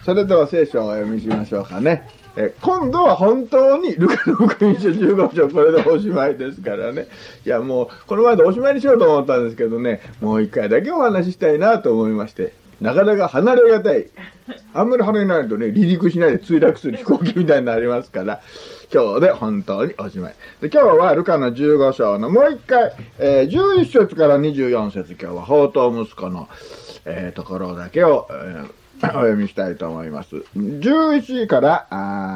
それでは聖書をお読みしましょうかね。今度は本当にルカの福音書15章、これでおしまいですからね。いやもうこの前でおしまいにしようと思ったんですけどね、もう一回だけお話ししたいなと思いまして、なかなか離れがたい。あんまり離れないとね、離陸しないで墜落する飛行機みたいになりますから、今日で本当におしまい。で、今日はルカの15章のもう一回、11節から24節、今日は放蕩息子の、ところだけを、お読みしたいと思います。11から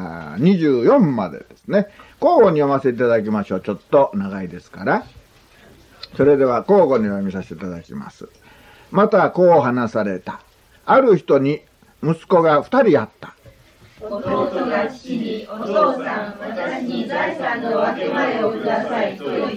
24までですね。交互に読ませていただきましょう。ちょっと長いですから。それでは交互に読みさせていただきます。またこう話された。ある人に息子が2人あった。 弟が父に、お父さん、私に財産の分け前をくださいと言った。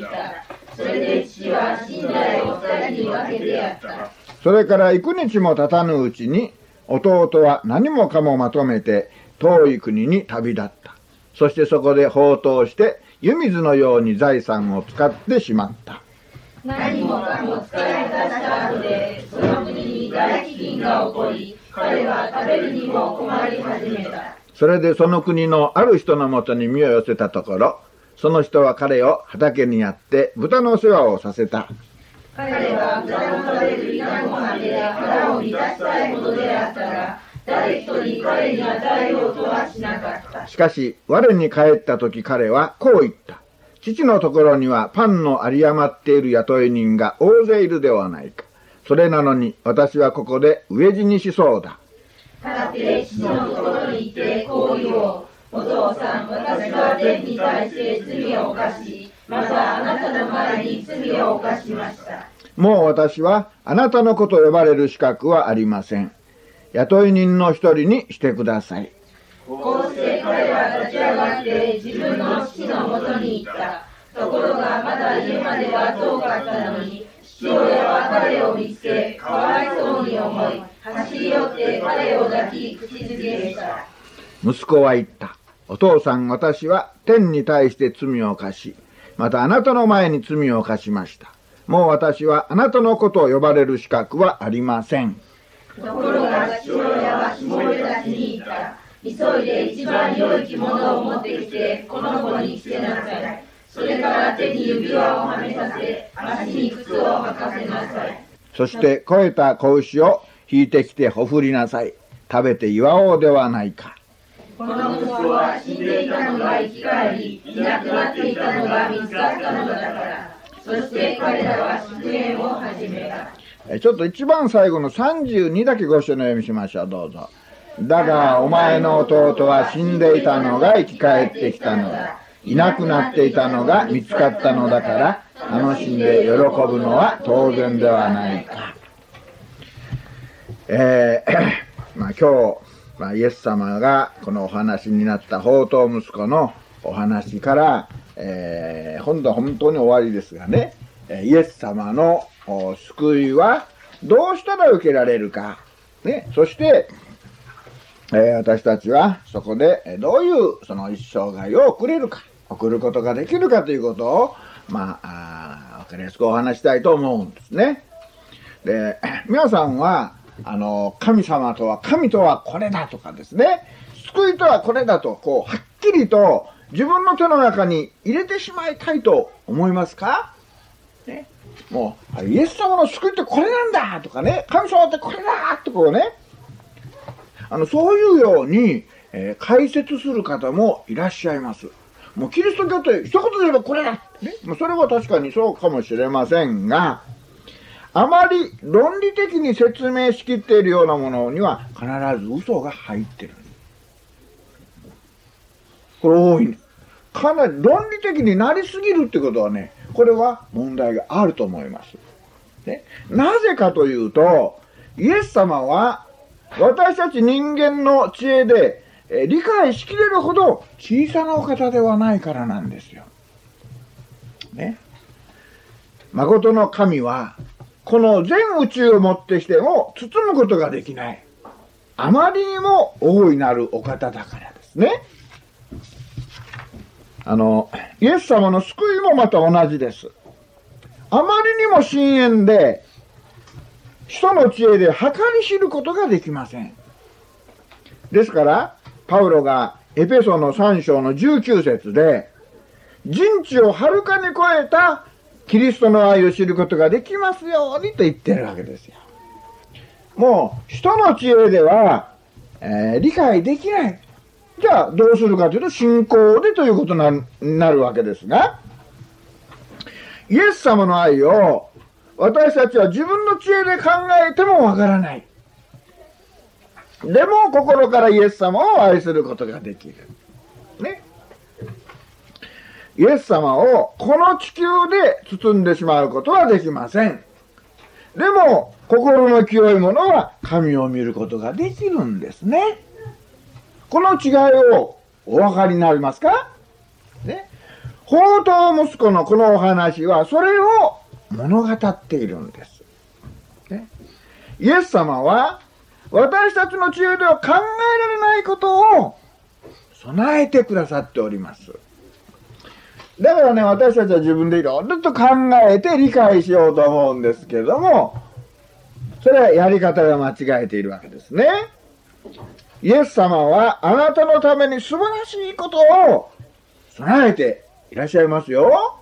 それで父は寝台を2人に分けてやった。 それから幾日も経たぬうちに、弟は何もかもまとめて遠い国に旅立った。そしてそこで放蕩して湯水のように財産を使ってしまった。 何もかも使い果たした後で、その国に大飢饉が起こり、彼は食べるにも困り始めた。 それでその国のある人のもとに身を寄せたところ、その人は彼を畑にやって豚の世話をさせた。 彼は豚の食べる稲の葉で腹を満たしたいほどであったが、誰一人彼に与えようとはしなかった。 しかし我に帰った時彼はこう言った。父のところにはパンの有り余っている雇い人が大勢いるではないか。それなのに私はここで飢え死にしそうだ。 さて父のところに行ってこう言おう。お父さん、私は天に対して罪を犯し、またあなたの前に罪を犯しました。 もう私はあなたの子と呼ばれる資格はありません。雇い人の一人にしてください。 こうして彼は立ち上がって自分の父のもとに行った。ところがまだ家までは遠かったのに、父親は彼を見つけ、かわいそうに思い、走り寄って彼を抱き、口づけした。 息子は言った。お父さん、私は天に対して罪を犯し、またあなたの前に罪を犯しました。もう私はあなたの子と呼ばれる資格はありません。 ところが父親はしもべたちに言った。急いで一番良い着物を持ってきて、この子に着せなさい。それから手に指輪をはめさせ、足に靴を履かせなさい。 そして肥えた子牛を引いてきてほふりなさい。食べて祝おうではないか。 この息子は死んでいたのが生き返り、いなくなっていたのが見つかったのだから。そして彼らは祝宴を始めた。 ちょっと一番最後の32だけご一緒の読みしましょう。どうぞ。だがお前の弟は死んでいたのが生き返ってきたのだ。いなくなっていたのが見つかったのだから、楽しんで喜ぶのは当然ではないか。今日、イエス様がこのお話になった放蕩息子のお話から、本当に終わりですがね、イエス様の救いはどうしたら受けられるか、ね、そして、私たちはそこでどういうその一生涯を送ることができるかということを、わかりやすくお話したいと思うんですね。で、皆さんは神様とは、神とはこれだとかですね、救いとはこれだと、はっきりと自分の手の中に入れてしまいたいと思いますか？ね、もうイエス様の救いってこれなんだとかね、神様ってこれだってね、そういうように、解説する方もいらっしゃいます。もうキリスト教って一言で言えばこれだ、ね、それは確かにそうかもしれませんが、あまり論理的に説明しきっているようなものには必ず嘘が入ってる。これ多いね。かなり論理的になりすぎるってことはね、これは問題があると思います。ね、なぜかというと、イエス様は私たち人間の知恵で理解しきれるほど小さなお方ではないからなんですよ。ね。誠の神はこの全宇宙をもってしても包むことができない。あまりにも大いなるお方だからですね。イエス様の救いもまた同じです。あまりにも深遠で、人の知恵で計り知ることができません。 ですから、パウロがエペソの3章の19節で、人知をはるかに超えたキリストの愛を知ることができますようにと言ってるわけですよ。もう人の知恵では、理解できない。じゃあどうするかというと信仰でということになるわけですが、イエス様の愛を私たちは自分の知恵で考えてもわからない。でも心からイエス様を愛することができる。ね。イエス様をこの地球で包んでしまうことはできません。でも心の清い者は神を見ることができるんですね。この違いをお分かりになりますか？ね。放蕩息子のこのお話はそれを物語っているんです。ね。イエス様は私たちの知恵では考えられないことを備えてくださっております。だからね、私たちは自分でいろいろと考えて理解しようと思うんですけども、それはやり方が間違えているわけですね。イエス様はあなたのために素晴らしいことを備えていらっしゃいますよ。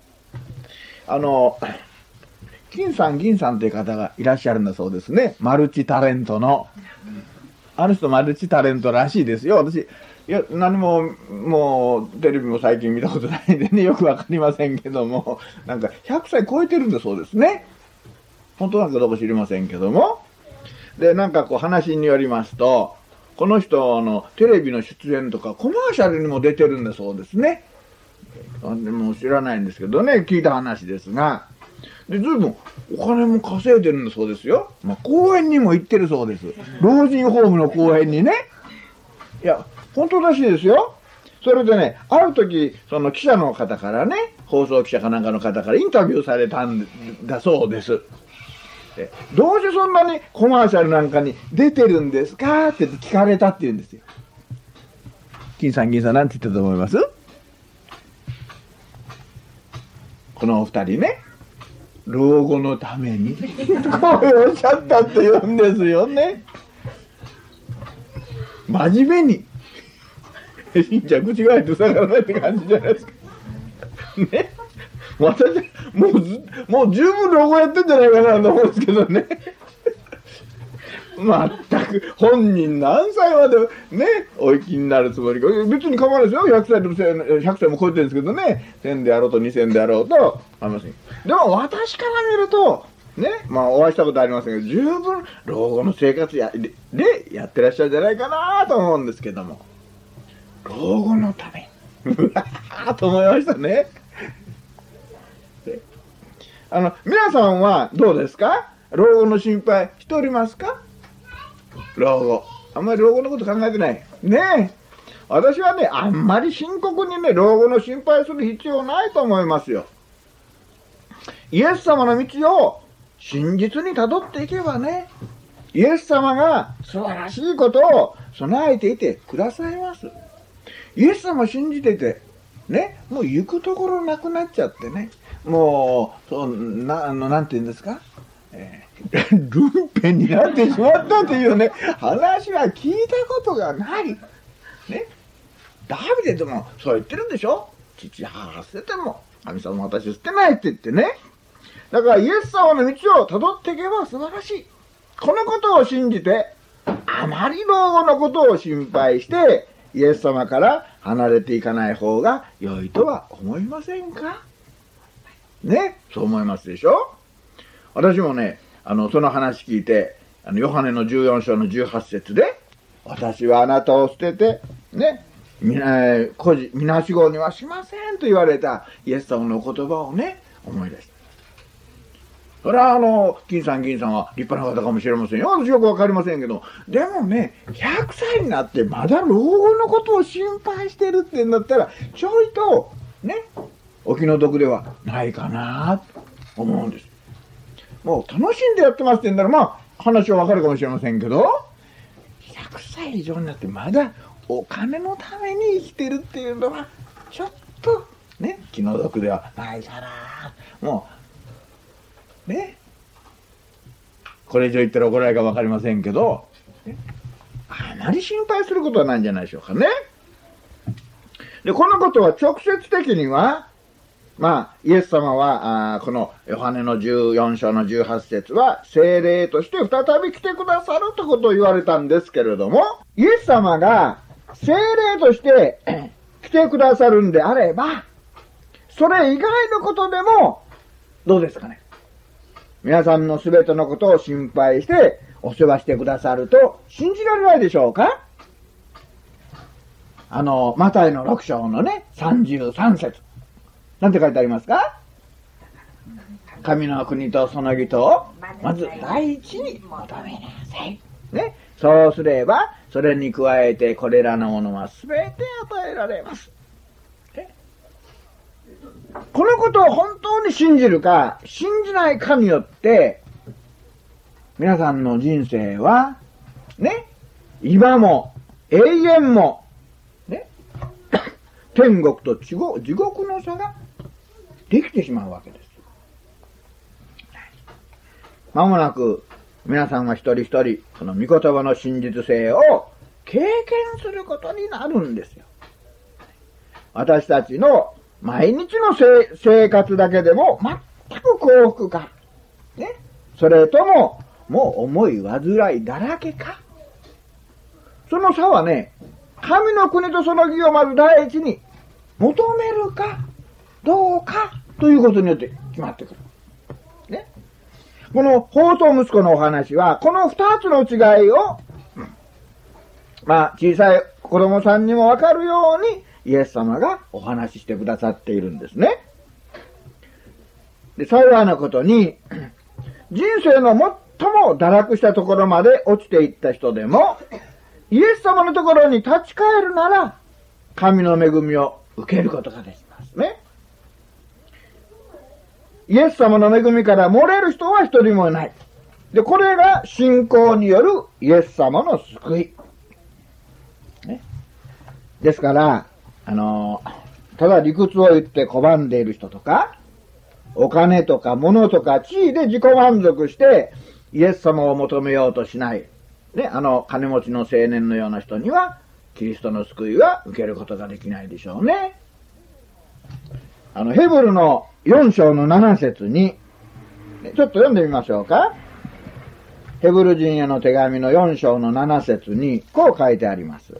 金さん銀さんという方がいらっしゃるんだそうですね。マルチタレントの。あの人マルチタレントらしいですよ。私、いや、何も、もう、テレビも最近見たことないんでね、よくわかりませんけども、なんか100歳超えてるんだそうですね。本当なのかどうか知りませんけども。で、なんかこう話によりますと、この人のテレビの出演とかコマーシャルにも出てるんだそうですね。でも知らないんですけどね、聞いた話ですが。で、ずいぶんお金も稼いでるんだそうですよ。まあ、公園にも行ってるそうです。老人ホームの公園にね。いや、本当らしいですよ。それでね、ある時、その記者の方からね、放送記者かなんかの方からインタビューされたんだそうです。で、どうしてそんなにコマーシャルなんかに出てるんですかって聞かれたって言うんですよ。金さん銀さんなんて言ったと思います？このお二人ね、老後のためにこうおっしゃったって言うんですよね。真面目に信者口が開いて下がらないって感じじゃないですかね。私もう十分老後やってんじゃないかなと思うんですけどね。全く本人何歳までねお生きになるつもりか、別に構わないですよ。100歳でも100歳も超えてるんですけどね、1000であろうと2000であろうとありません。でも私から見るとね、まあお会いしたことありませんけど、十分老後の生活でやってらっしゃるんじゃないかなと思うんですけども、老後のためにうわーと思いましたね。皆さんはどうですか？老後の心配しておりますか？老後。あんまり老後のこと考えてない。ねえ。私はね、あんまり深刻にね、老後の心配する必要ないと思いますよ。イエス様の道を真実に辿っていけばね、イエス様が素晴らしいことを備えていてくださいます。イエス様を信じてて、ね、もう行くところなくなっちゃってね、もう、なんて言うんですか、ルンペンになってしまったというね、話は聞いたことがない。ね。ダビデでもそう言ってるんでしょ？父母捨てても、神様私捨てないって言ってね。だからイエス様の道を辿っていけば素晴らしい。このことを信じて、あまり老後のことを心配して、イエス様から離れていかない方が良いとは思いませんか？ね、そう思いますでしょ？私もね、その話聞いて、ヨハネの14章の18節で、私はあなたを捨てて、ね、みなしごにはしませんと言われたイエス様のお言葉をね、思い出した。それは金さん銀さんは立派な方かもしれませんよ。私よくわかりませんけど、でもね、100歳になってまだ老後のことを心配してるってんだったら、ちょいと、ね、お気の毒ではないかなと思うんです。もう楽しんでやってますって言うんだら、まあ話はわかるかもしれませんけど、100歳以上になってまだお金のために生きてるっていうのはちょっとね、気の毒ではないかな。もうね、これ以上言ったら怒られるかわかりませんけど、ね、あままり心配することはないんじゃないでしょうかね。で、このことは直接的には、イエス様は、このヨハネの14章の18節は、聖霊として再び来てくださるということを言われたんですけれども、イエス様が聖霊として来てくださるんであれば、それ以外のことでも、どうですかね。皆さんのすべてのことを心配してお世話してくださると信じられないでしょうか。マタイの6章のね、33節。なんて書いてありますか？神の国とその義とを、まず第一に求めなさい。ね。そうすれば、それに加えてこれらのものはすべて与えられます。このことを本当に信じるか、信じないかによって、皆さんの人生は、ね、今も、永遠も、ね、天国と地獄の差ができてしまうわけです。まもなく、皆さんは一人一人、この御言葉の真実性を経験することになるんですよ。私たちの毎日の生活だけでも全く幸福か、ね、それとももう重い煩いだらけか。その差はね、神の国とその義をまず第一に求めるかどうかということによって決まってくる。ね、この放蕩息子のお話はこの二つの違いを、小さい子供さんにもわかるようにイエス様がお話ししてくださっているんですね。で、幸いなことに、人生の最も堕落したところまで落ちていった人でも、イエス様のところに立ち返るなら、神の恵みを受けることができますね。イエス様の恵みから漏れる人は一人もいない。で、これが信仰によるイエス様の救い。ね、ですから、ただ理屈を言って拒んでいる人とか、お金とか物とか地位で自己満足してイエス様を求めようとしない。ね、金持ちの青年のような人には、キリストの救いは受けることができないでしょうね。ヘブルの4章の7節に、ちょっと読んでみましょうか。ヘブル人への手紙の4章の7節に、こう書いてあります。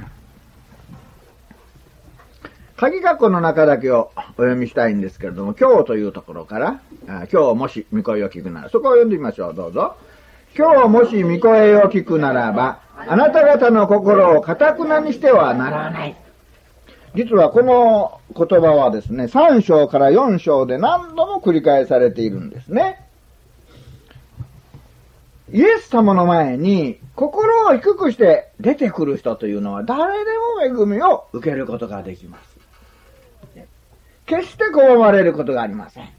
鍵括弧の中だけをお読みしたいんですけれども、今日というところから、今日もし御声を聞くなら、そこを読んでみましょう、どうぞ。今日もし御声を聞くならば、あなた方の心を堅くなにしてはならない。実はこの言葉はですね、3章から4章で何度も繰り返されているんですね。イエス様の前に心を低くして出てくる人というのは誰でも恵みを受けることができます。決して拒まれることがありません。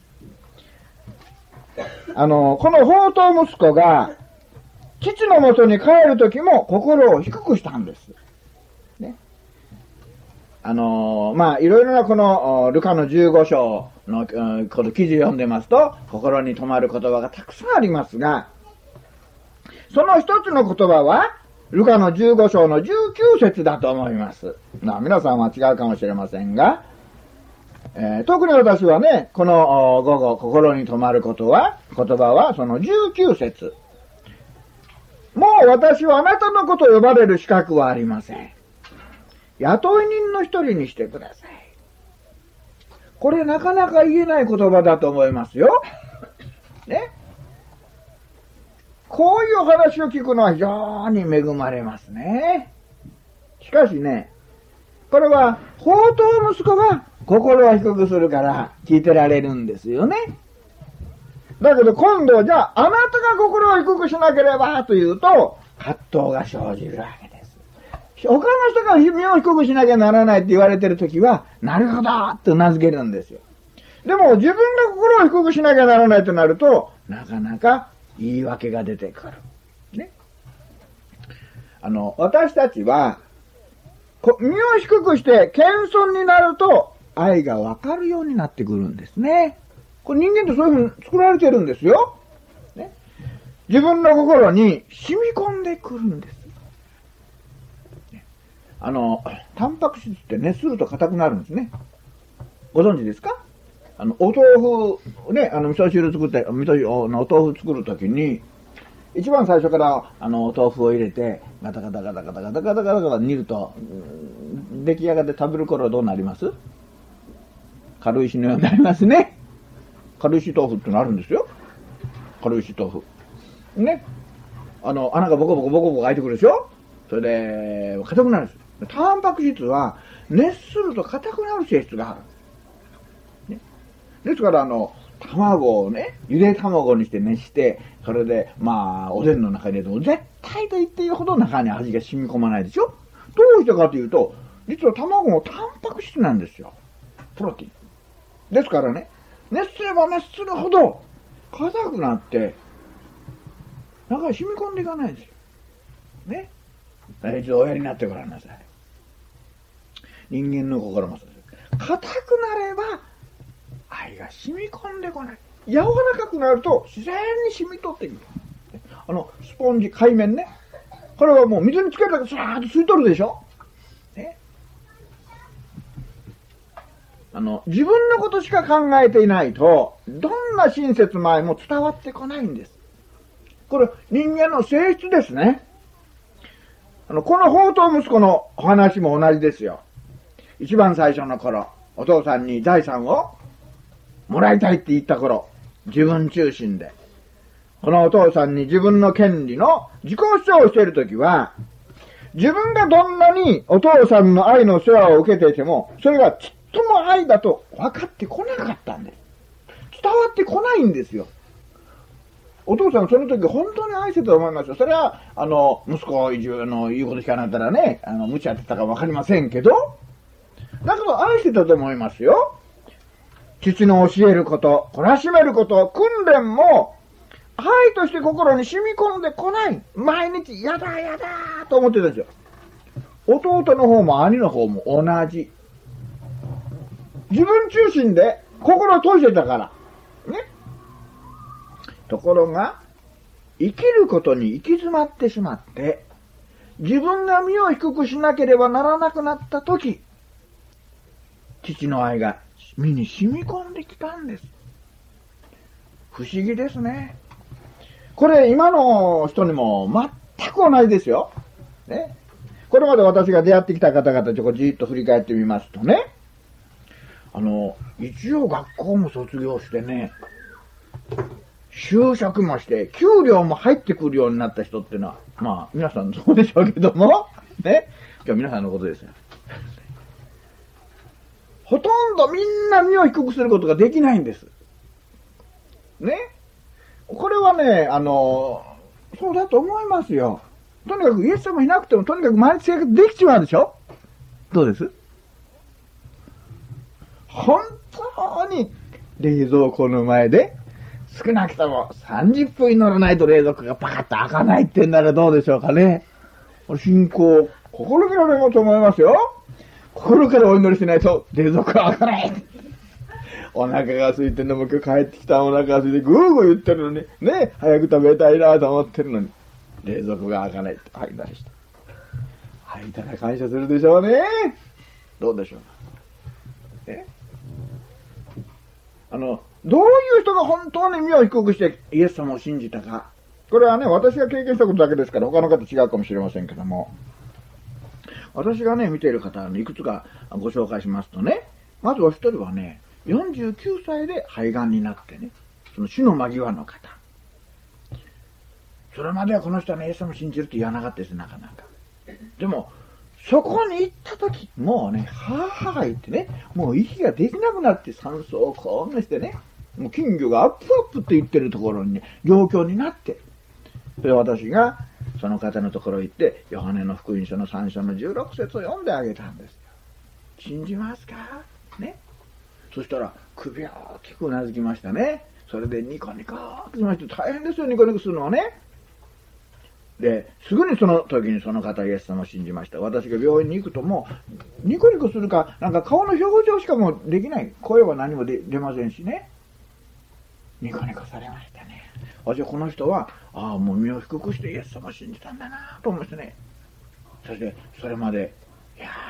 この放蕩息子が父のもとに帰るときも心を低くしたんです。ね。いろいろなこのルカの15章のこの記事を読んでますと、心に留まる言葉がたくさんありますが、その一つの言葉は、ルカの15章の19節だと思います。皆さんは違うかもしれませんが、特に私はね、この午後、心に留まる言葉はその19節。もう私はあなたのことを呼ばれる資格はありません。雇い人の一人にしてください。これなかなか言えない言葉だと思いますよ。ね。こういうお話を聞くのは非常に恵まれますね。しかしね、これは放蕩息子が心を低くするから聞いてられるんですよね。だけど今度じゃああなたが心を低くしなければというと葛藤が生じるわけです。他の人が身を低くしなきゃならないって言われてるときはなるほどって頷けるんですよ。でも自分の心を低くしなきゃならないとなるとなかなか言い訳が出てくる。ね。私たちは身を低くして謙遜になると愛がわかるようになってくるんですね。これ人間ってそういうふうに作られてるんですよ。ね、自分の心に染み込んでくるんです。 タンパク質って熱すると硬くなるんですね。ご存知ですか？お豆腐、ね、味噌汁作って、味噌汁のお豆腐作るときに、一番最初から、お豆腐を入れて、ガタガタガタガタガタガタガタガタ煮ると、出来上がって食べる頃どうなります？軽石のようになりますね。軽石豆腐ってのあるんですよ。軽石豆腐。ね。穴がボコボコボコボコ開いてくるでしょ？それで、硬くなるんです。タンパク質は、熱すると硬くなる性質がある。ね。ですから、卵をね、ゆで卵にして熱して、それで、おでんの中に入れても、絶対と言っていいほど中に味が染み込まないでしょ？どうしてかというと、実は卵もタンパク質なんですよ。プロテイン。ですからね、熱すれば熱するほど、硬くなって、中に染み込んでいかないんですよ。ね。一度おやりになってごらんなさい。人間の心もそうです。硬くなれば、愛が染み込んでこない。柔らかくなると自然に染み取っていく。スポンジ、海面ね。これはもう水につけるだけスラーッと吸い取るでしょ。ね。自分のことしか考えていないと、どんな親切前も伝わってこないんです。これ、人間の性質ですね。この宝刀息子のお話も同じですよ。一番最初の頃、お父さんに財産をもらいたいって言った頃、自分中心で、このお父さんに自分の権利の自己主張をしているときは、自分がどんなにお父さんの愛の世話を受けていても、それがちっとも愛だと分かってこなかったんです。伝わってこないんですよ。お父さんその時本当に愛してたと思いますよ。それは、息子移住の言うこと聞かなかったらね、無茶やってたか分かりませんけど、だけど愛してたと思いますよ。父の教えること、懲らしめること、訓練も、愛として心に染み込んでこない。毎日、やだやだと思ってたんですよ。弟の方も兄の方も同じ。自分中心で心を閉じてたから。ね。ところが、生きることに行き詰まってしまって、自分が身を低くしなければならなくなったとき、父の愛が身に染み込んできたんです。不思議ですね。これ今の人にも全く同じですよ。ね。これまで私が出会ってきた方々ちょっとじっと振り返ってみますとね、一応学校も卒業してね、就職もして、給料も入ってくるようになった人っていうのは、皆さんそうでしょうけども、ね。今日皆さんのことですよ。ほとんどみんな身を低くすることができないんです。ね。これはね、そうだと思いますよ。とにかくイエス様いなくても、とにかく毎日生活できちまうでしょ？どうです？本当に冷蔵庫の前で、少なくとも30分に乗らないと冷蔵庫がパカッと開かないってんならどうでしょうかね。信仰、心かられようと思いますよ。心からお祈りしないと冷蔵庫が開かない。お腹が空いてるのも今日帰ってきたお腹が空いてグーグー言ってるのに、ね、早く食べたいなと思ってるのに、冷蔵庫が開かないって、はい、出した。開いたら感謝するでしょうね。どうでしょうか。どういう人が本当に身を低くしてイエス様を信じたか。これはね、私が経験したことだけですから、他の方違うかもしれませんけども、私がね、見ている方いくつかご紹介しますとね、まずお一人はね、49歳で肺がんになってね、その死の間際の方。それまではこの人はね、イエス様を信じるって言わなかったです、なかなか。でも、そこに行った時、もうね、はぁはぁ言ってね、もう息ができなくなって酸素をこんなしてね、もう金魚がアップアップって言ってるところにね、状況になって、それで私がその方のところへ行って、ヨハネの福音書の3章の16節を読んであげたんですよ。信じますかね。そしたら、首を大きくうなずきましたね。それでニコニコってしまして、大変ですよ、ニコニコするのはね。で、すぐにその時にその方イエス様を信じました。私が病院に行くともう、ニコニコするか、なんか顔の表情しかもうできない。声は何も出ませんしね。ニコニコされましたね。私はこの人は、もう身を低くしてイエス様を信じたんだなと思いましてね。そして、それまで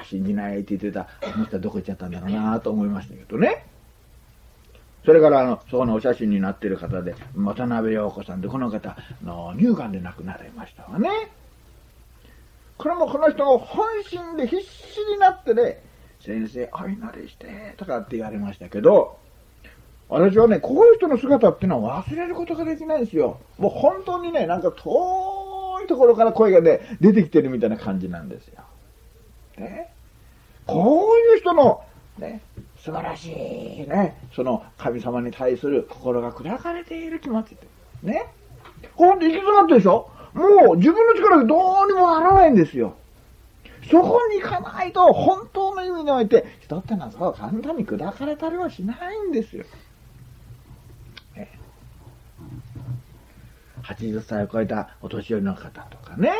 信じないって言ってた、あの人はどこ行っちゃったんだろうなと思いましたけどね。それからそこのお写真になっている方で、渡辺陽子さんで、この方、乳がんで亡くなられましたわね。これもこの人の本心で必死になってね、先生、お祈りして、とかって言われましたけど、私はね、こういう人の姿っていうのは忘れることができないんですよ。もう本当にね、なんか遠いところから声がね、出てきてるみたいな感じなんですよ。ね、こういう人の、ね、素晴らしいね、その神様に対する心が砕かれている気持ちって。ね。ほんと行き詰まってるでしょ？もう自分の力でどうにもならないんですよ。そこに行かないと、本当の意味において、人ってのはそう簡単に砕かれたりはしないんですよ。ね、80歳を超えたお年寄りの方とかね、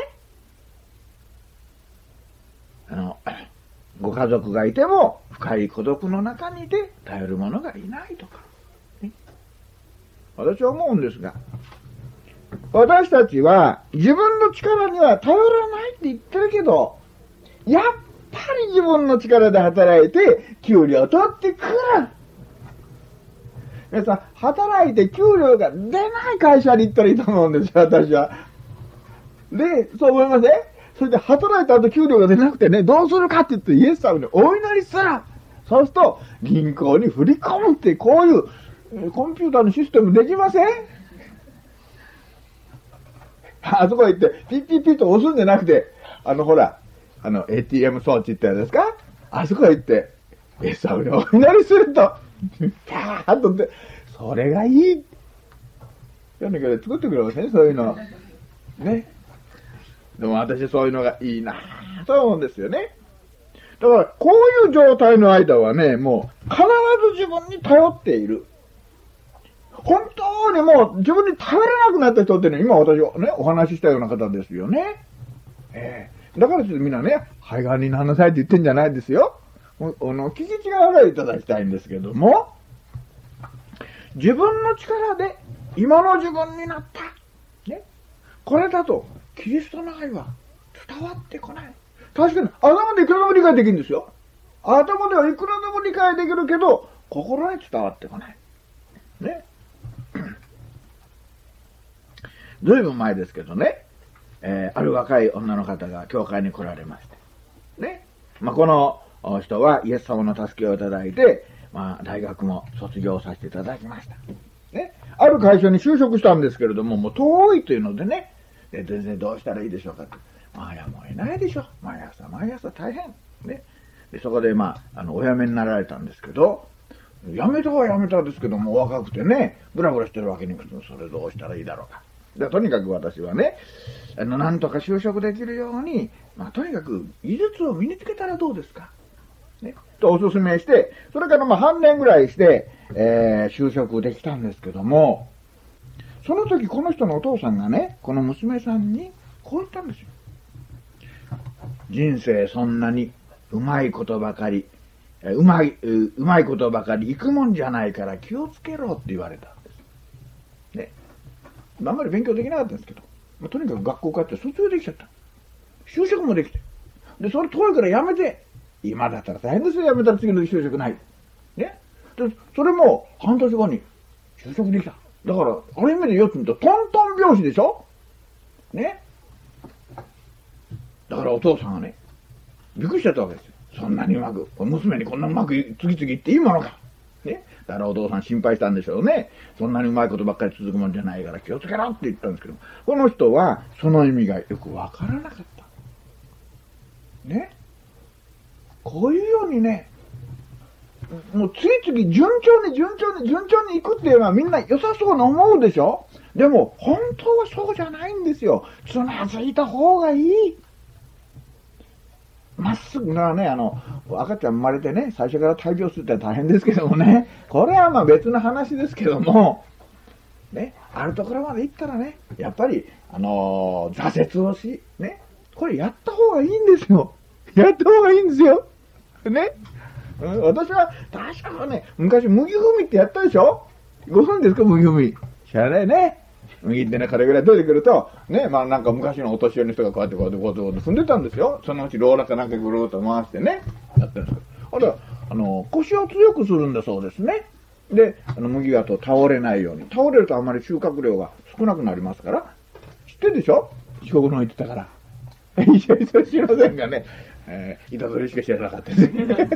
ご家族がいても深い孤独の中にいて頼る者がいないとか、ね、私は思うんですが、私たちは自分の力には頼らないって言ってるけど、やっぱり自分の力で働いて給料を取ってくる。皆さん、働いて給料が出ない会社に行ったらいいと思うんですよ、私は。で、そう思いません？それで働いた後給料が出なくてね、どうするかって言ってイエス様にお祈りする。そうすると銀行に振り込むって、こういうコンピューターのシステムできません？あそこ行ってピッピッピッと押すんじゃなくて、ほら、ATM 装置ってやつですか？あそこ行ってイエス様にお祈りすると、パーッとって、それがいい。やんだけど作ってくれません？そういうの。ね。でも私そういうのがいいなぁと思うんですよね。だからこういう状態の間はね、もう必ず自分に頼っている。本当にもう自分に頼れなくなった人ってね、今私ね、お話ししたような方ですよね。だからみんなね、肺がんにならなさいって言ってんじゃないですよ。聞き違わないでいただきたいんですけども、自分の力で今の自分になった。ね。これだと、キリストの愛は伝わってこない。確かに頭でいくらでも理解できるんですよ。頭ではいくらでも理解できるけど、心に伝わってこない。ね。ずいぶん前ですけどね、ある若い女の方が教会に来られまして。ね。この人はイエス様の助けをいただいて、大学も卒業させていただきました。ね。ある会社に就職したんですけれども、もう遠いというのでね、全然どうしたらいいでしょうかって。やむを得ないでしょ。毎朝大変。ね。で、そこでお辞めになられたんですけど、辞めたは辞めたですけども、若くてね、ブラブラしてるわけにいくと、それどうしたらいいだろうか。で、とにかく私はね、なんとか就職できるように、とにかく技術を身につけたらどうですか。ね。とお勧めして、それから半年ぐらいして、就職できたんですけども、その時この人のお父さんがね、この娘さんにこう言ったんですよ。人生そんなにうまいことばかり、うまいことばかり行くもんじゃないから気をつけろって言われたんです。ね。あんまり勉強できなかったんですけど、とにかく学校帰って卒業できちゃった。就職もできて。で、それ遠いからやめて。今だったら大変ですよ、やめたら次の就職ない。ね。で、それも半年後に就職できた。だから、ある意味でよく見ると、トントン拍子でしょ？ね。だからお父さんがね、びっくりしちゃったわけですよ。そんなにうまく、娘にこんなうまく次々言っていいものか。ね。だからお父さん心配したんでしょうね。そんなにうまいことばっかり続くもんじゃないから気をつけろって言ったんですけど、この人はその意味がよくわからなかった。ね。こういうようにね、もう次々順調に行くっていうのはみんな良さそうに思うでしょ？でも本当はそうじゃないんですよ。つまずいた方がいい。まっすぐなね、赤ちゃん生まれてね、最初から大病するって大変ですけどもね、これは別の話ですけども、ね、あるところまで行ったらね、やっぱり、挫折をし、ね、これやった方がいいんですよ。やった方がいいんですよ。ね。私は、確かね、昔、麦踏みってやったでしょ？ご存知ですか、麦踏み。知らないね。 麦ってね、これぐらい出てくると、ね、まあなんか昔のお年寄りの人がこうやってこうやってこうやって踏んでたんですよ。そのうちローラーかなんかぐるーっと回してね、やってるんですけど。ほら、腰を強くするんだそうですね。で、麦がと倒れないように。倒れるとあんまり収穫量が少なくなりますから。知ってるでしょ？四国の言ってたから。一緒にそれ知りませんがね、板取りしか知らなかったです。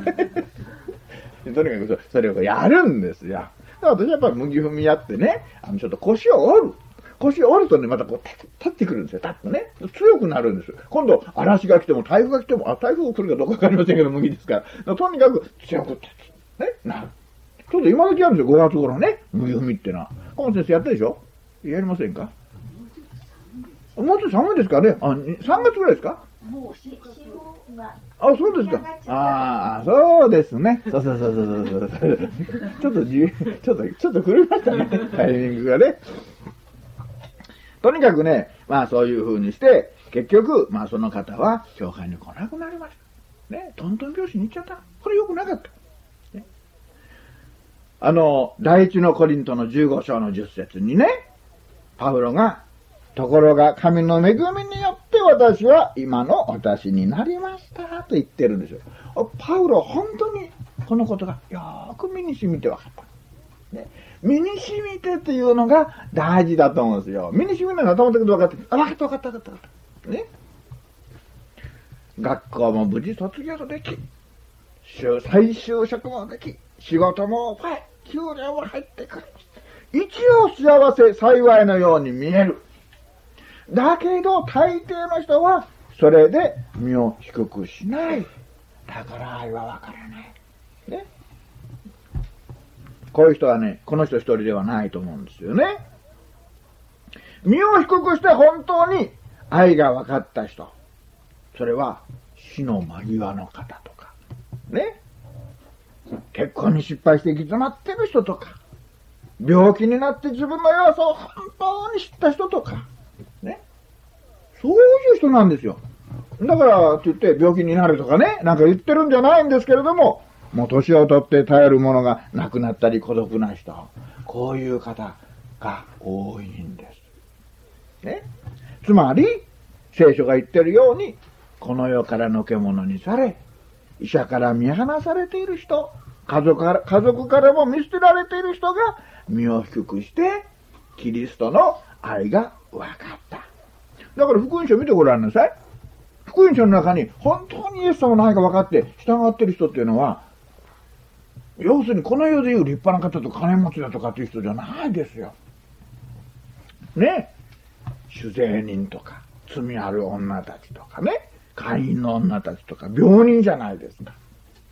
とにかくそれをやるんですよ。だから私はやっぱり麦踏みやってね、ちょっと腰を折る。腰を折るとね、またこう立ってくるんですよ。立ってね。強くなるんです。今度、嵐が来ても、台風が来ても、台風が来るかどうかわかりませんけど、麦ですから。とにかく強く立つ。ね、なる。ちょっと今時あるんですよ、5月頃ね。麦踏みってのは。小松先生やったでしょ？やりませんか？もうちょっと寒いですかね。3月ぐらいですか？もう4、5が。あ、そうですか。ああ、そうですね。そう。ちょっと狂いましたね。タイミングがね。とにかくね、まあそういう風にして、結局、まあその方は教会に来なくなりました。ね、トントン拍子に行っちゃった。これ良くなかった。ね、第一のコリントの15章の10節にね、パウロが、ところが神の恵みによって私は今の私になりましたと言ってるんですよ。パウロ本当にこのことがよーく身に染みて分かった。ね、身に染みてっていうのが大事だと思うんですよ。身に染みるのが頭だけで分かって、分かった。ね。学校も無事卒業でき、再就職もでき、仕事も給料も入ってくる。一応幸せ、幸いのように見える。だけど大抵の人はそれで身を低くしない。だから愛はわからない。ね。こういう人はね、この人一人ではないと思うんですよね。身を低くして本当に愛が分かった人。それは死の間際の方とか、ね。結婚に失敗して行き詰まってる人とか、病気になって自分の弱さを本当に知った人とか、ね。そういう人なんですよ。だからって言って病気になるとかね、なんか言ってるんじゃないんですけれども、もう年を取って頼るものがなくなったり孤独な人、こういう方が多いんです。ね。つまり、聖書が言ってるように、この世からのけ者にされ、医者から見放されている人、家族からも見捨てられている人が身を低くして、キリストの愛が分かった。だから福音書見てごらんなさい。福音書の中に本当にイエス様の愛が分かって従っている人っていうのは、要するにこの世でいう立派な方と金持ちだとかっていう人じゃないですよ。ね。酒税人とか、罪ある女たちとかね、会員の女たちとか、病人じゃないですか。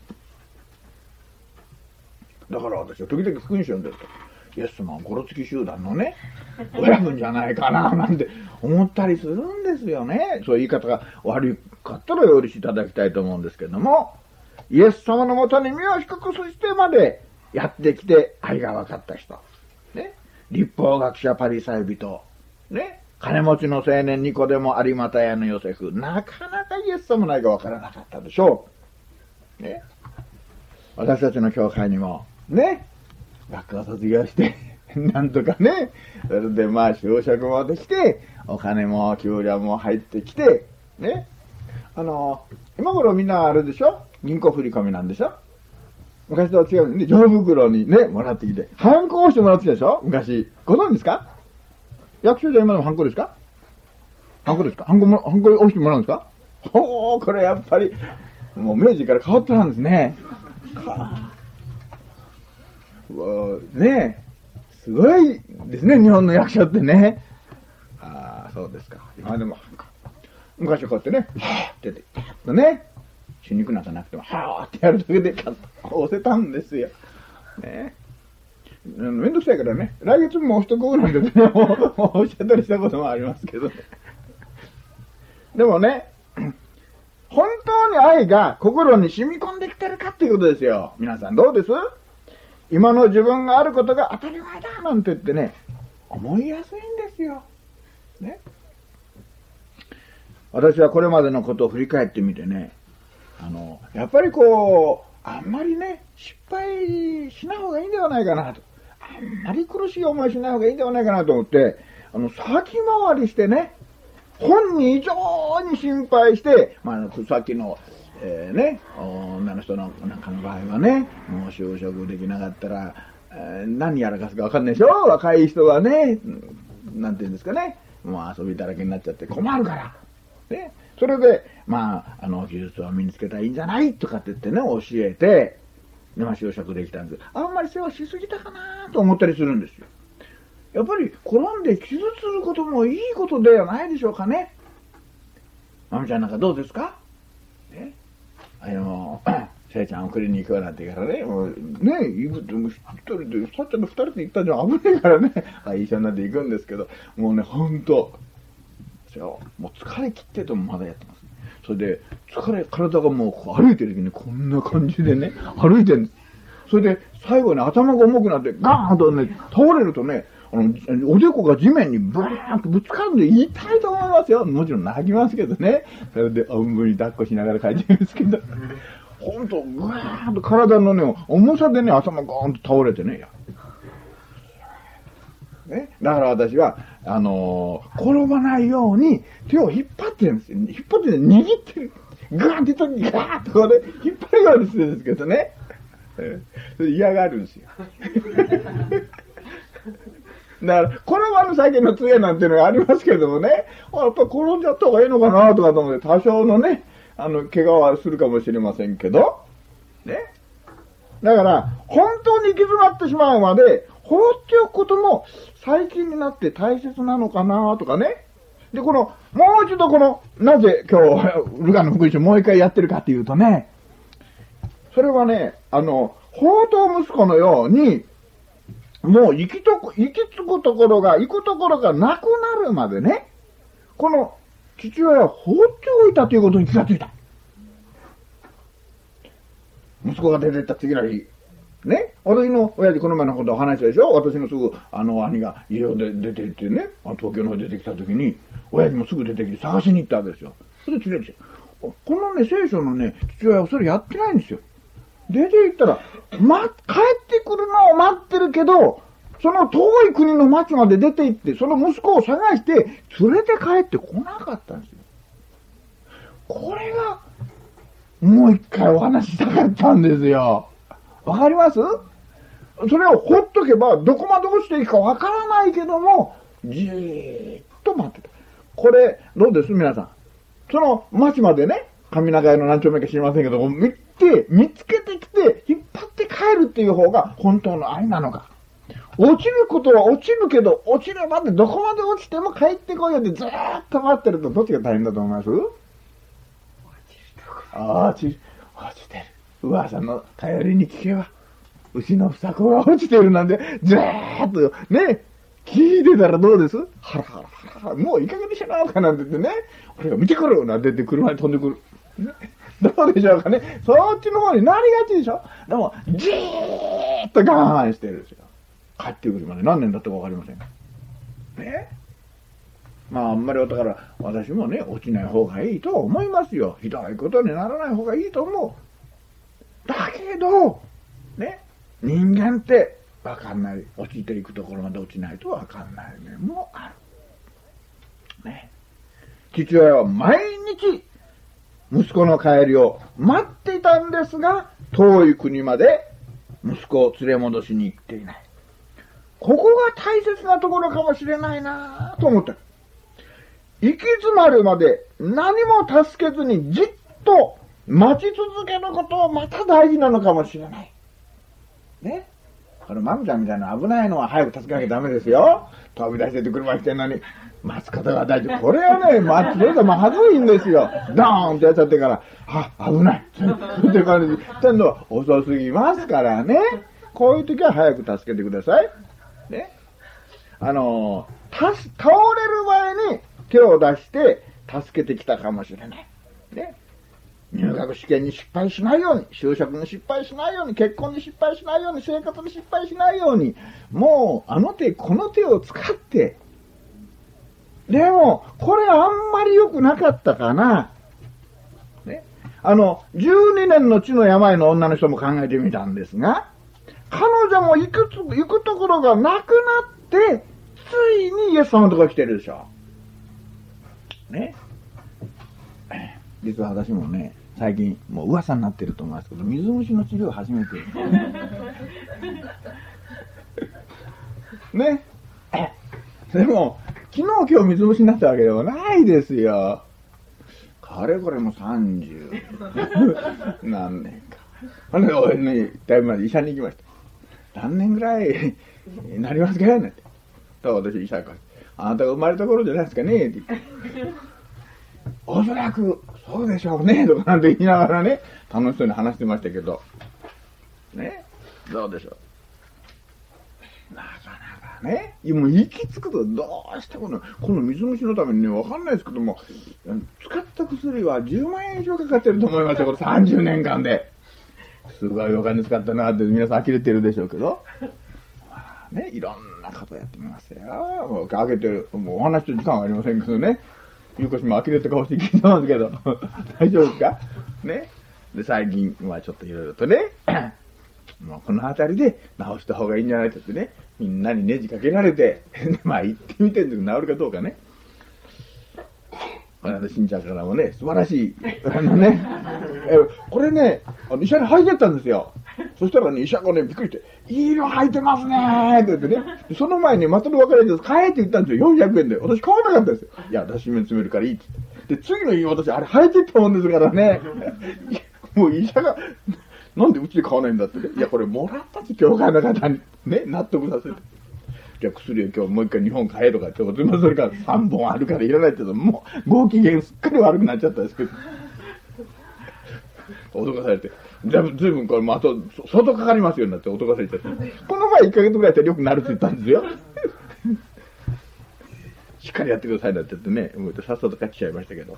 だから私は時々福音書読んでると、イエス様はゴロつき集団のね、親分じゃないかな、なんて思ったりするんですよね。そういう言い方が悪かったらお許しいただきたいと思うんですけども、イエス様のもとに身を低くしてまでやってきて愛が分かった人。ね。律法学者パリサイ人。ね。金持ちの青年ニコデモ有股屋のヨセフ。なかなかイエス様の愛が分からなかったでしょう。ね。私たちの教会にも、ね。学校卒業して、なんとかね。それでまあ就職もできて、お金も給料も入ってきて、ね。今頃みんなあるでしょ？銀行振り込みなんでしょ？昔とは違うんで、ね、錠袋にね、もらってきて。ハンコ押してもらってきたでしょ？昔。ご存知ですか？役所じゃ今でもハンコですか？ハンコですか？ハンコ押してもらうんですか？ほー、これやっぱり、もう明治から変わってたんですね。ねえ。すごいですね、日本の役所ってね。ああ、そうですか。今でもハンコ。昔はこうやってね、はぁって言って、ね。死肉なんかなくても、はぁってやるだけで押せたんですよ。ね。めんどくさいからね、来月も押しとこうなんてね、おっしゃったりしたこともありますけど。でもね、本当に愛が心に染み込んできてるかっていうことですよ。皆さんどうです？今の自分があることが当たり前だなんて言ってね、思いやすいんですよ。ね。私はこれまでのことを振り返ってみてね、やっぱりこう、あんまりね、失敗しない方がいいんではないかなと。あんまり苦しい思いしない方がいいんではないかなと思って、 先回りしてね、本人以上に心配して、さっきの、女の人のなんかの場合はね、もう就職できなかったら、何やらかすかわかんないでしょ。若い人はね、なんていうんですかね、もう遊びだらけになっちゃって困るから。ね。それで、技術を身につけたらいいんじゃないとかって言ってね、教えて、就職できたんです。あんまり世話しすぎたかなと思ったりするんですよ。やっぱり転んで傷つることもいいことではないでしょうかね。まみちゃんなんかどうですかね。せいちゃん送りに行くわなんて言うからね、もうね、行くってもう一人で、さっちゃんの二人で行ったんじゃ危ないからね、一緒になって行くんですけど、もうね、ほんと、もう疲れ切っててもまだやってます。それで、体がもう歩いてる時にこんな感じでね、歩いてるんです。それで、最後に頭が重くなって、ガーンとね、倒れるとね、おでこが地面にブーンとぶつかるんで痛いと思いますよ。もちろん泣きますけどね。それで、おんぶに抱っこしながら帰ってるんですけど、ほんと、ぐーんと体のね、重さでね、頭がーンと倒れてね。だから私は、転ばないように手を引っ張ってるんですよ。引っ張ってね、握ってる。ガーンって時にガーンとこれ、引っ張るようにするんですけどね。それ嫌がるんですよ。だから、転ばぬ先の杖なんていうのがありますけどもね、やっぱり転んじゃった方がいいのかなとかと思って、多少のね、怪我はするかもしれませんけど、ね。だから、本当に行き詰まってしまうまで、放っておくことも最近になって大切なのかなとかね。で、もう一度なぜ今日、ルカの福音書もう一回やってるかっていうとね、それはね、放蕩息子のように、もう行き着くところがなくなるまでね、この父親は放っておいたということに気がついた。息子が出てった次の日、ね、私の親父この前のことを話したでしょ。私のすぐ兄が家を出て行ってね、東京の方出てきた時に、親父もすぐ出てきて探しに行ったわけですよ。それで連れてきて、このね、聖書のね、父親はそれやってないんですよ。出て行ったら、帰ってくるのを待ってるけど、その遠い国の町まで出て行って、その息子を探して、連れて帰ってこなかったんですよ。これが、もう一回お話ししたかったんですよ。わかります？それをほっとけば、どこまで落ちていくかわからないけども、じーっと待ってた。これ、どうです皆さん。その町までね、上中屋の何丁目か知りませんけど、見つけてきて、引っ張って帰るっていう方が本当の愛なのか。落ちることは落ちるけど、落ちるまでどこまで落ちても帰ってこいよってずーっと待ってると、どっちが大変だと思います？落ちてる。噂の頼りに聞けば、牛のふさこが落ちてるなんて、ずーっとね、聞いてたらどうです？はらはらはら、もういい加減にしなのかなんて言ってね、俺が見てくるなんて言って車に飛んでくる。ね、どうでしょうかね。そっちの方になりがちでしょ。でも、じーっと我慢してるんですよ。帰ってくるまで何年だったかわかりません。ね。あんまりだから私もね、落ちない方がいいと思いますよ。ひどいことにならない方がいいと思う。だけど、ね、人間ってわかんない。落ちていくところまで落ちないとわかんない面もある。ね。父親は毎日、息子の帰りを待っていたんですが、遠い国まで息子を連れ戻しに行っていない。ここが大切なところかもしれないなぁと思った。行き詰まるまで何も助けずにじっと待ち続けることもまた大事なのかもしれない。ね。このマミちゃんみたいな危ないのは早く助けなきゃダメですよ。飛び出してて車来てんのに、待つことが大事。これはね、待つことがまずいんですよ。ドーンってやっちゃってから、危ない。って感じ。ちゃんと遅すぎますからね。こういう時は早く助けてください。ね。倒れる前に手を出して助けてきたかもしれない。ね。入学試験に失敗しないように、就職に失敗しないように、結婚に失敗しないように、生活に失敗しないように、もうあの手この手を使って、でもこれあんまり良くなかったかな。ね。12年の地の病の女の人も考えてみたんですが、彼女も行くところがなくなっていにイエス様のところに来てるでしょ。ね。実は私もね、最近もう噂になってると思いますけど、水虫の治療を始めてる。ね。でも、昨日今日水虫になったわけでもないですよ。かれこれも30何年か。ほんで、俺ね、だいぶまで医者に行きました。何年ぐらいになりますかねって。と私医者から、あなたが生まれた頃じゃないですかねって言って。おそらくそうでしょうねとかなんて言いながらね、楽しそうに話してましたけど。ね。どうでしょう。なかなかね、もう行き着くとどうしてもこの水虫のためにね、わかんないですけども、使った薬は10万円以上かかってると思いますよ、これ30年間で。すごいお金使ったなって皆さん呆れてるでしょうけど。まあね、いろんなことやってみますよ。もう開けてる、もうお話と時間はありませんけどね。ゆうこしも呆れた顔して聞いてますけど、大丈夫ですかね。で、最近はちょっといろいろとね、もうこの辺りで直した方がいいんじゃないかってね、みんなにネジかけられて、まあ言ってみてんだけど治るかどうかね。しんちゃんからもね、素晴らしい、これね、医者に履いてったんですよ。そしたらね、医者がね、びっくりして、いいの履いてますねーって言ってね、その前にまたの分かれんです、買えって言ったんですよ、400円で。私買わなかったですよ。いや、私目詰めるからいいって言って。で、次の日私、あれ履いてったもんですからね、もう医者が、なんでうちで買わないんだってね。いや、これもらったって教会の方にね、納得させて。じゃあ薬を今日もう一回2本買えとかってことで、それから3本あるからいらないって言うと、もうご機嫌すっかり悪くなっちゃったんですけど。脅かされて。じゃあ随分これもあと相当かかりますようになって脅かされちゃって。この前1ヶ月ぐらいやったらよくなるって言ったんですよ。しっかりやってくださいなんて言ってね、もうさっさと帰ってきちゃいましたけど。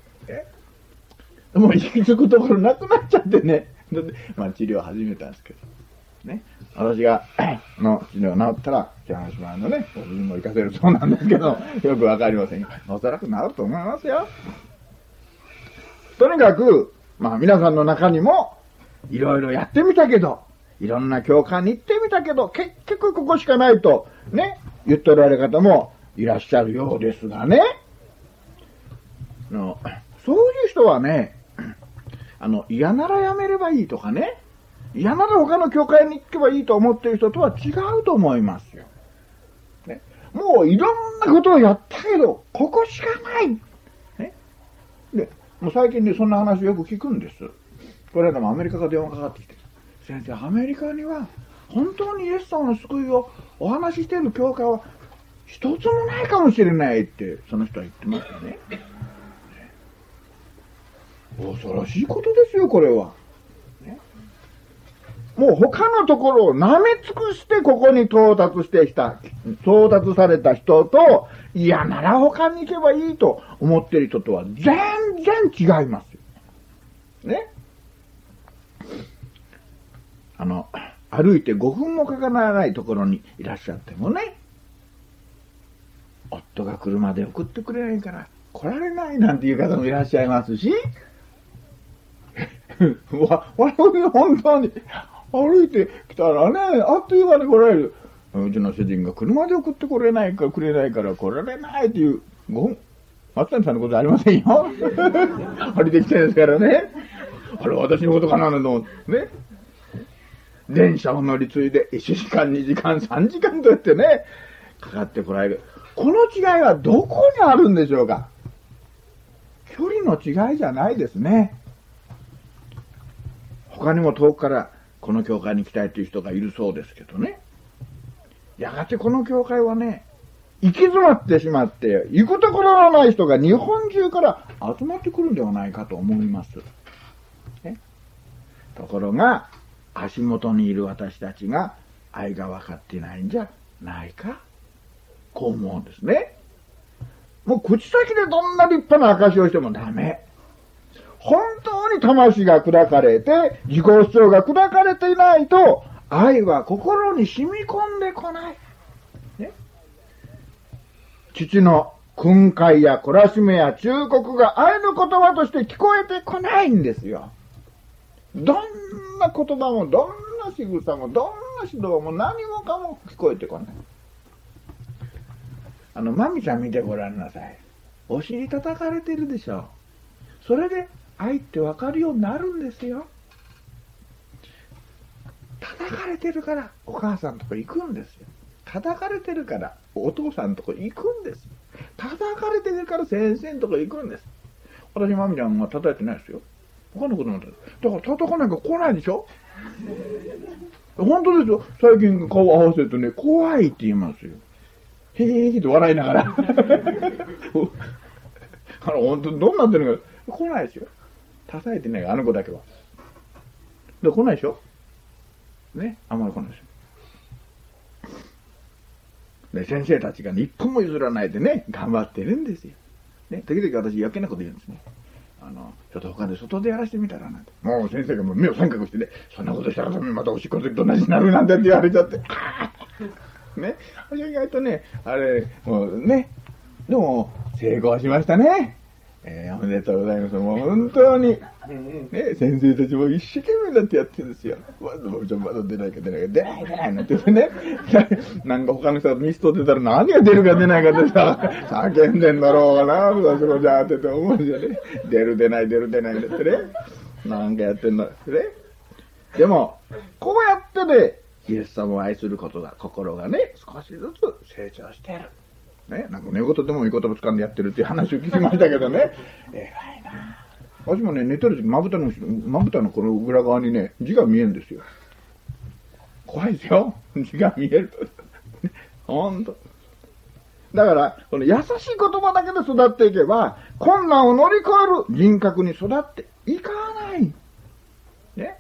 もう行き着くところなくなっちゃってね。まあ治療を始めたんですけど。ね。私が、の治療が治ったら、北の島のね、おじも行かせるそうなんですけど、よくわかりませんが、おそらく治ると思いますよ。とにかく、まあ皆さんの中にも、いろいろやってみたけど、いろんな教会に行ってみたけど、結局ここしかないと、ね、言っておられる方もいらっしゃるようですがね。そういう人はね、嫌ならやめればいいとかね、嫌なら他の教会に行けばいいと思っている人とは違うと思いますよ。ね、もういろんなことをやったけど、ここしかない。ね、で、もう最近ね、そんな話よく聞くんです。これでもアメリカが電話かかってきて、先生、アメリカには本当にイエス様の救いをお話ししている教会は一つもないかもしれないって、その人は言ってましたね。恐ろしいことですよ、これは。もう他のところを舐め尽くしてここに到達された人と、いやなら他に行けばいいと思っている人とは全然違いますよ。ね。歩いて5分もかからないところにいらっしゃってもね、夫が車で送ってくれないから来られないなんていう方もいらっしゃいますし、本当に、歩いてきたらね、あっという間に来られる。うちの主人が車で送ってくれないから来られないっていう、松谷さんのことありませんよ。歩いてきてるんですからね。あれ私のことかなと思ってね。電車を乗り継いで1時間、2時間、3時間とやってね、かかってこられる。この違いはどこにあるんでしょうか。距離の違いじゃないですね。他にも遠くからこの教会に来たいという人がいるそうですけどね。やがてこの教会はね、行き詰まってしまって、行くところのない人が日本中から集まってくるんではないかと思います。ね、ところが、足元にいる私たちが愛が分かっていないんじゃないか、こう思うんですね。もう口先でどんな立派な証をしてもダメ。本当に魂が砕かれて、自己主張が砕かれていないと、愛は心に染み込んでこない。ね、父の訓戒や懲らしめや忠告が愛の言葉として聞こえてこないんですよ。どんな言葉も、どんな仕草も、どんな指導も何もかも聞こえてこない。 マミちゃん見てごらんなさい。お尻叩かれてるでしょ。それで愛ってわかるようになるんですよ。叩かれてるからお母さんとこ行くんですよ。叩かれてるからお父さんとこ行くんです。叩かれてるから先生のとこ行くんです。私、マミちゃんが叩いてないですよ。他のこともだから叩かなきゃ来ないでしょ。本当ですよ。最近顔合わせるとね、怖いって言いますよ。へーって笑いながら。本当どうなってるのか来ないですよ。叩いてない、あの子だけは。で、来ないでしょね、あんまり来ないですよ。で、先生たちがね、一歩も譲らないでね、頑張ってるんですよ。ね、時々私余計なこと言うんですね。ちょっと他で外でやらせてみたらなんて。もう先生がもう目を三角してね、そんなことしたらまたおしっこの時と同じになるなんてって言われちゃって。ね、意外とね、あれ、もうね、でも、成功しましたね。おめでとうございます。もう本当に、ね、先生たちも一生懸命だってやってるんですよ。まだ出ないか出ないなんて言ってね。なんか他の人がミスト出たら何が出るか出ないかってさ、叫んでんだろうかな、私もじゃあって思うんですよね。出る出ないってね。なんかやってんだってね。でも、こうやってね、イエス様を愛することが、心がね、少しずつ成長している。ね、なんか寝言でもいい言葉掴んでやってるっていう話を聞きましたけどね。偉いな。私もね、寝てる時まぶたのこの裏側にね、字が見えるんですよ。怖いですよ。字が見えると。ほんと。だから、この優しい言葉だけで育っていけば、困難を乗り越える人格に育っていかない。ね。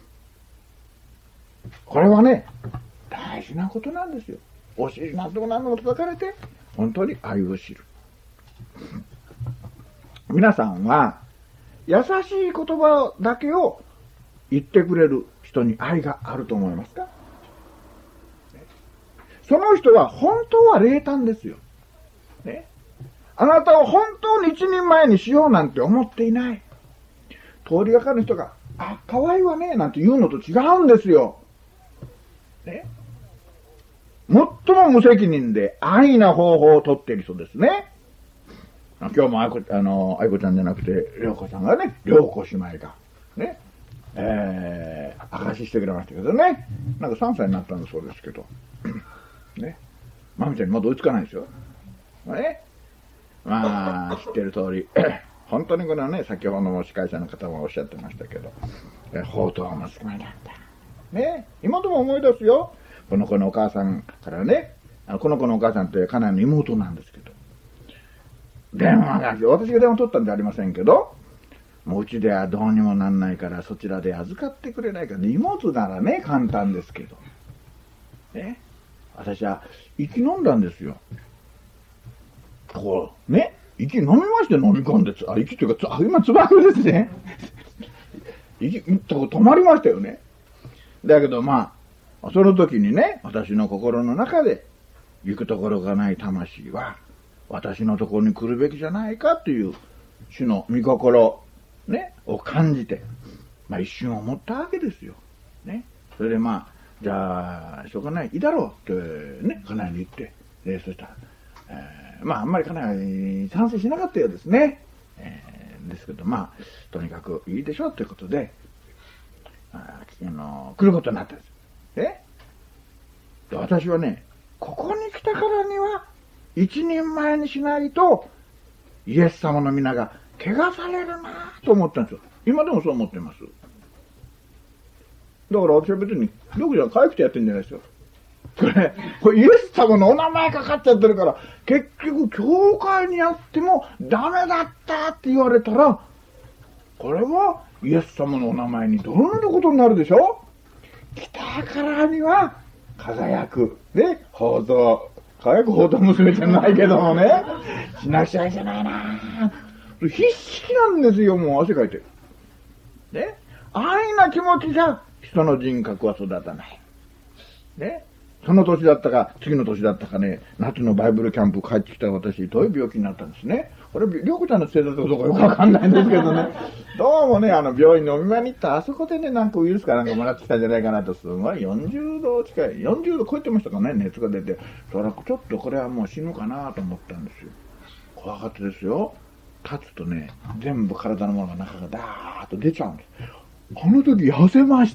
これはね、大事なことなんですよ。お尻なんとか何度も叩かれて、本当に愛を知る。皆さんは、優しい言葉だけを言ってくれる人に愛があると思いますか？その人は本当は冷淡ですよ。ね。あなたを本当に一人前にしようなんて思っていない。通りがかる人が、あ、可愛いわね、なんて言うのと違うんですよ。ね。最も無責任で安易な方法をとっている人ですね。今日も愛子ちゃんじゃなくて、涼子さんがね、涼子姉妹が、ね、証ししてくれましたけどね。なんか3歳になったんだそうですけど。ね。まみちゃんにまだ追いつかないんですよ。ね。まあ、知ってる通り、本当にこのね、先ほどの司会者の方もおっしゃってましたけど、宝刀の隙間だった。ね。今でも思い出すよ。この子のお母さんからね、この子のお母さんって家内の妹なんですけど、電話が、私が電話取ったんじゃありませんけど、もううちではどうにもなんないからそちらで預かってくれないか、荷物ならね、簡単ですけど。ね。私は、息飲んだんですよ。こう、ね。息飲みまして飲み込んで、息というか、今、つばくですね。息、止まりましたよね。だけどまあ、その時にね、私の心の中で、行くところがない魂は、私のところに来るべきじゃないかという、主の御心、ね、を感じて、まあ一瞬思ったわけですよ。ね。それでまあ、じゃあ、しょうがない、いいだろうってね、家内に言って、そしたら、まああんまり家内に賛成しなかったようですね。ですけど、まあ、とにかくいいでしょうということで、来ることになったんです。で私はね、ここに来たからには、一人前にしないと、イエス様の皆が汚されるなぁと思ったんですよ。今でもそう思ってます。だから私は別に、よくじゃかゆくてやってんじゃないですよ。これイエス様のお名前かかっちゃってるから、結局、教会にやってもダメだったって言われたら、これはイエス様のお名前にどんなことになるでしょ？来たからには、輝く、ね、宝刀、輝く宝刀娘じゃないけどもね、しなくちゃいけないなぁ。必死なんですよ、もう汗かいてる。ね、安易な気持ちじゃ、人の人格は育たない。ね、 その年だったか、次の年だったかね、夏のバイブルキャンプ帰ってきた私、どういう病気になったんですね。これ、りょうこちゃんのせいだったかどうかよくわかんないんですけどね。どうもね、病院にお見舞いに行った、あそこでね、なんかウイルスかなんかもらってきたんじゃないかなと、すごい40度近い、40度超えてましたかね、熱が出て。そら、ちょっとこれはもう死ぬかなと思ったんですよ。怖かったですよ。立つとね、全部体のものが中がダーッと出ちゃうんです。この時痩せました。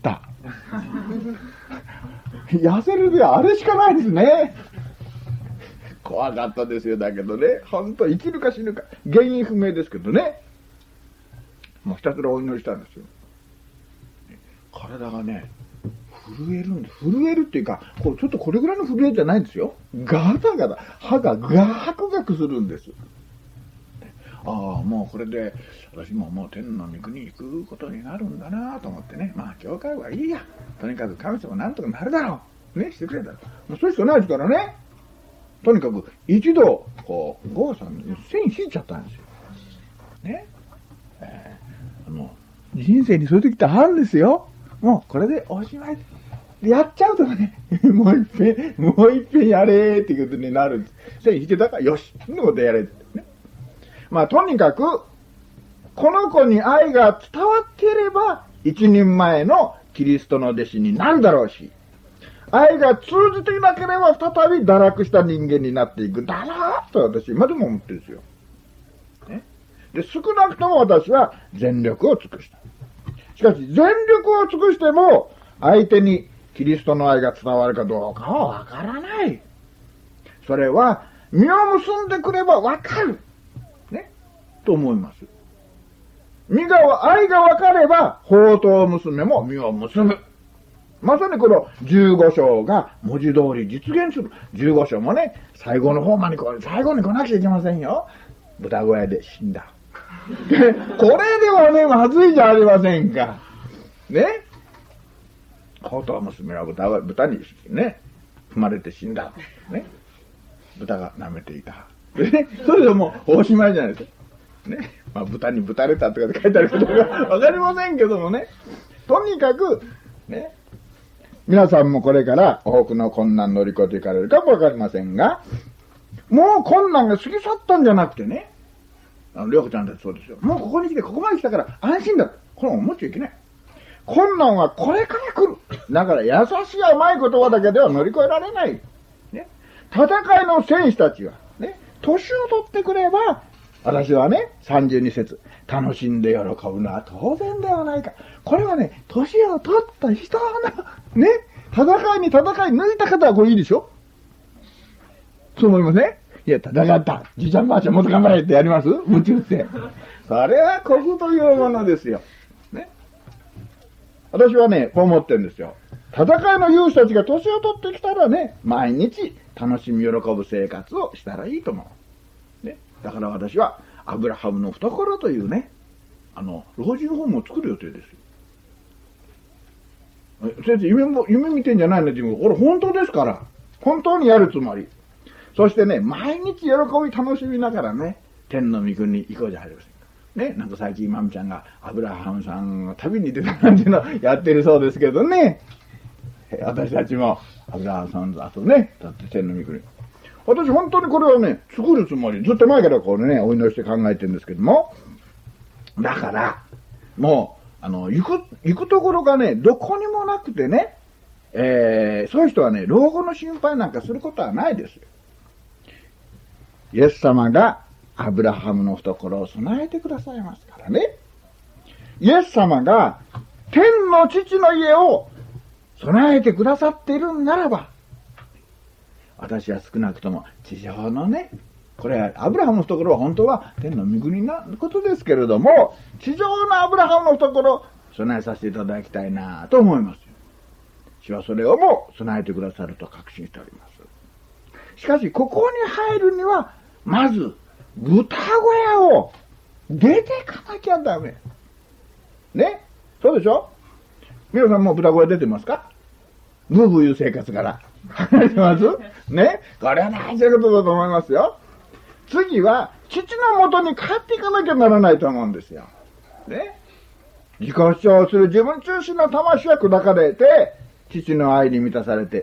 痩せるではあれしかないですね。怖かったですよ。だけどね、本当生きるか死ぬか、原因不明ですけどね。もうひたすらお祈りしたんですよ。体がね、震えるんです。震えるっていうか、ちょっとこれぐらいの震えじゃないんですよ。ガタガタ、歯がガクガクするんです。ああ、もうこれで、私ももう天の御国に行くことになるんだなと思ってね。まあ、教会はいいや。とにかく神様なんとかなるだろう。ね、してくれたら。もうそれしかないですからね。とにかく、一度、郷さんに線引いちゃったんですよ。ね。人生にそういう時ってあるんですよ。もう、これでおしまい。やっちゃうとね、もう一遍やれーっていうことになるんです。線引いてたから、よし、そんなことやれってね。まあ、とにかく、この子に愛が伝わっていれば、一人前のキリストの弟子になるだろうし、愛が通じていなければ再び堕落した人間になっていくだなぁと私今でも思ってるんですよ。ね、で、少なくとも私は全力を尽くした。しかし、全力を尽くしても、相手にキリストの愛が伝わるかどうかはわからない。それは、実を結んでくればわかる。ね。と思います。愛が分かれば、宝刀娘も実を結ぶ。まさにこの15章が文字通り実現する。15章もね、最後の方まで最後に来なきゃいけませんよ。豚小屋で死んだ。これではね、まずいじゃありませんか。ね。宝刀娘は豚にね、踏まれて死んだ。ね。豚が舐めていた。でね、それでもうおしまいじゃないですか。ね。まあ、豚にぶたれたとかって書いてあることがわかりませんけどもね。とにかく、ね。皆さんもこれから多くの困難乗り越えていかれるかもわかりませんが、もう困難が過ぎ去ったんじゃなくてね。りょうこちゃんだってそうですよ。もうここに来て、ここまで来たから安心だと。これ思っちゃいけない。困難はこれから来る。だから優しい甘い言葉だけでは乗り越えられない。ね。戦いの戦士たちは、ね、年を取ってくれば、私はね、32節、楽しんで喜ぶのは当然ではないか。これはね、年を取った人の、ね、戦いに抜いた方はこれいいでしょ？そう思いますね。いや、戦った。じいちゃんばあちゃんもっと頑張れってやります？夢中って。それは国というものですよ。ね。私はね、こう思ってるんですよ。戦いの勇士たちが年を取ってきたらね、毎日楽しみ喜ぶ生活をしたらいいと思う。ね。だから私は、アブラハムの懐というね、老人ホームを作る予定ですよ。先生、夢見てんじゃないの自分。これ本当ですから。本当にやるつもり。そしてね、毎日喜び楽しみながらね、天の御国に行こうじゃありませんか。ね、なんか最近まみちゃんがアブラハムさんが旅に出た感じのやってるそうですけどね。私たちもアブラハムさんだとね、だって天の御国。私本当にこれはね、作るつもり、ずっと前からこれね、お祈りして考えてるんですけども、だから、もう、行くところがね、どこにもなくてね、そういう人はね、老後の心配なんかすることはないですよ。イエス様がアブラハムの懐を備えてくださいますからね。イエス様が天の父の家を備えてくださっているならば、私は少なくとも地上のね、これはアブラハムの懐は本当は天の御国なことですけれども、地上のアブラハムの懐を備えさせていただきたいなと思いますよ。主はそれをも備えてくださると確信しております。しかしここに入るにはまず豚小屋を出てかなきゃダメね。そうでしょ。皆さんもう豚小屋出てますか？ブーブーいう生活から離れてますね。これは大事なことだと思いますよ。次は父の元に帰っていかなきゃならないと思うんですよ。ね。自己主張する自分中心の魂は砕かれて、父の愛に満たされて、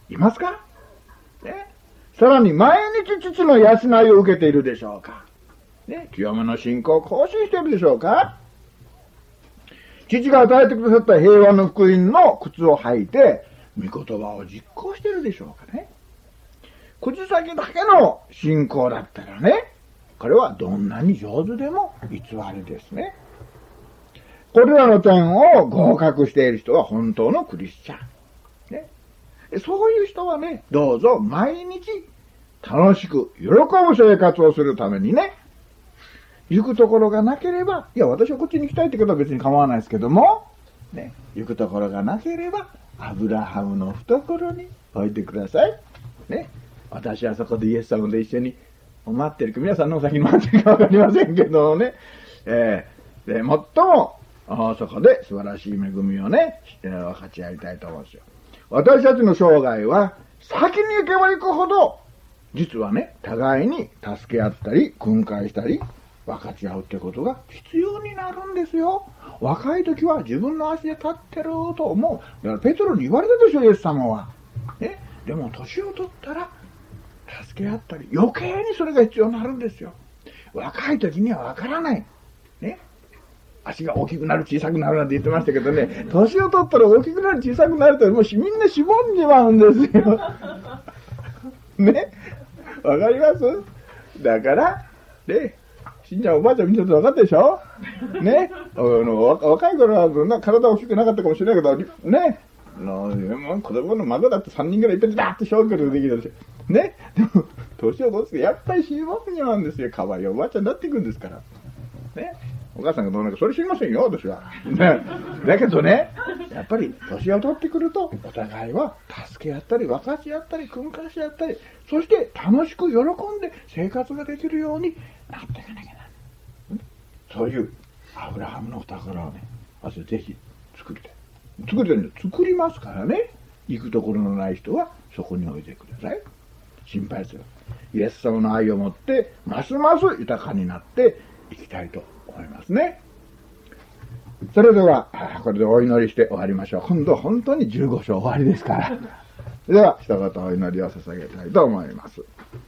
いますか？ね。さらに毎日父の養いを受けているでしょうか？ね。清めの信仰を更新しているでしょうか？父が与えてくださった平和の福音の靴を履いて、御言葉を実行しているでしょうかね。口先だけの信仰だったらね、これはどんなに上手でも偽りですね。これらの点を合格している人は本当のクリスチャン。ね、そういう人はね、どうぞ毎日楽しく喜ぶ生活をするためにね、行くところがなければ、いや私はこっちに行きたいってことは別に構わないですけども、ね、行くところがなければ、アブラハムの懐に置いてください。ね。私はそこでイエス様と一緒に待ってるか、皆さんの先に待ってるかわかりませんけどね。で、最も、そこで素晴らしい恵みをね、分かち合いたいと思うんですよ。私たちの生涯は、先に行けば行くほど、実はね、互いに助け合ったり、訓戒したり、分かち合うってことが必要になるんですよ。若い時は自分の足で立ってると思う。だからペトロに言われたでしょ、イエス様は。ね。でも年を取ったら、助け合ったり、余計にそれが必要になるんですよ。若い時には分からない。ね。足が大きくなる、小さくなるなんて言ってましたけどね、年を取ったら大きくなる、小さくなると、もうみんなしぼんじまうんですよ。ね。わかります？だから、ね。死んじゃうおばあちゃん見てると分かったでしょ？ね。若い頃はそんな体大きくなかったかもしれないけど、ね。子供の孫だって3人ぐらいいっぺんでダーッと小学校できるでしょ。ね。でも、年を取ってやっぱりしぼんじまうんですよ。かわいいおばあちゃんになっていくんですから。ね。お母さんがどうなるか、それ知りませんよ、私は。ね。だけどね、やっぱり年を取ってくると、お互いは助け合ったり、分かち合ったり、訓戒し合ったり、そして楽しく喜んで生活ができるようになっていかなきゃならない。そういうアブラハムの宝をね、ぜひ作りたい。作りますからね。行くところのない人はそこに置いてください。心配する。イエス様の愛を持って、ますます豊かになっていきたいと思いますね。それでは、これでお祈りして終わりましょう。今度は本当に15章終わりですから。では、一言お祈りを捧げたいと思います。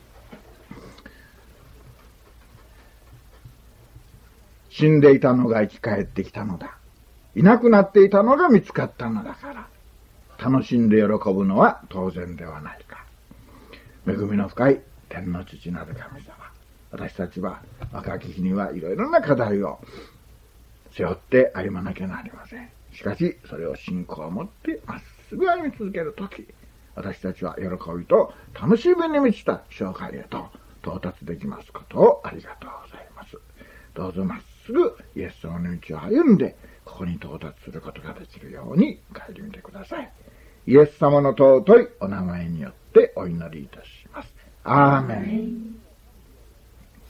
死んでいたのが生き返ってきたのだ。いなくなっていたのが見つかったのだから、楽しんで喜ぶのは当然ではないか。恵みの深い天の父なる神様。私たちは若き日にはいろいろな課題を背負って歩まなきゃなりません。しかし、それを信仰を持ってまっすぐ歩み続けるとき、私たちは喜びと楽しみに満ちた生涯へと到達できますことをありがとうございます。どうぞまっすぐイエス様の道を歩んで、ここに到達することができるように帰り見てください。イエス様の尊いお名前によってお祈りいたします。アーメン。